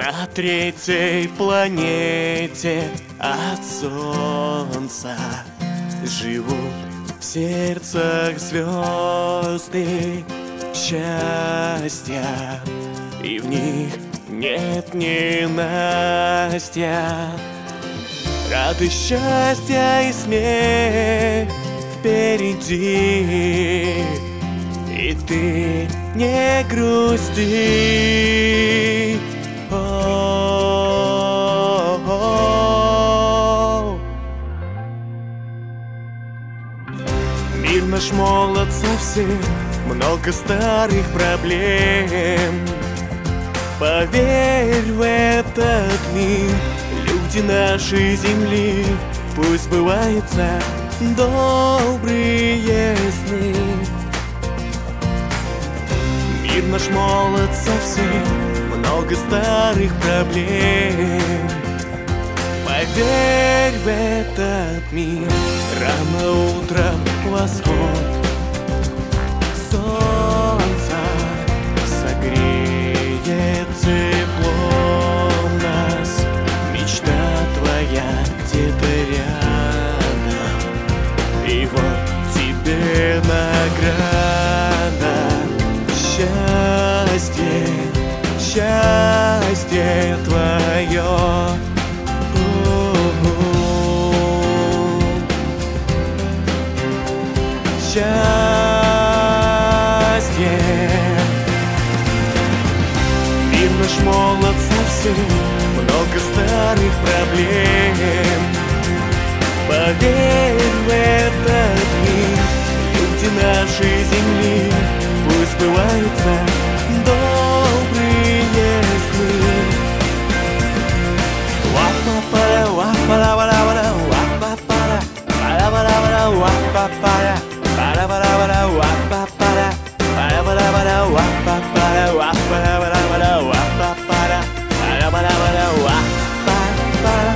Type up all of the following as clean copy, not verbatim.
На третьей планете от Солнца живут в сердцах звезды счастья, и в них нет ненастья. Радость, счастье и смех впереди, и ты не грусти. Мир наш молод совсем, много старых проблем. Поверь в этот мир, люди нашей земли, пусть сбываются добрые сны. Мир наш молод совсем, много старых проблем. Поверь в этот мир, рано утром восход солнца согреет теплом нас. Мечта твоя где-то рядом, и вот тебе награда. Счастье, счастье твое. Счастье. Мир наш молод совсем, много старых проблем. Поверь в этот мир, люди нашей земли, пусть сбываются добрые сны. Ва-па-пара, ва-пара-пара-пара, ва-па-пара, пара-пара-пара, ва-па-пара, пара-пара-пара, ва-па-пара, пара-пара-пара, ва-па-пара, ва-пара-пара-пара, ва-па-пара, пара-пара-пара, ва-па-пара.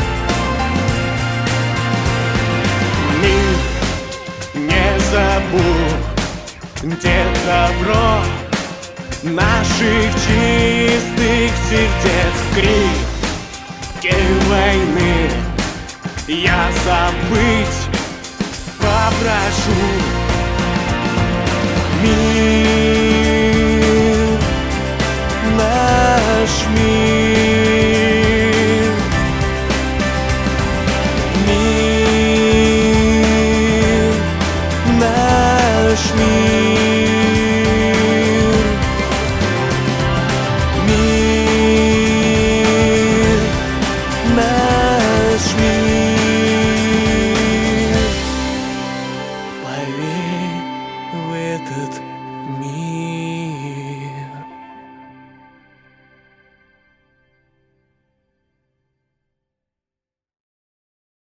Мир, не забудь, где добро наших чистых сердец. Крики войны я забыть попрошу. Мир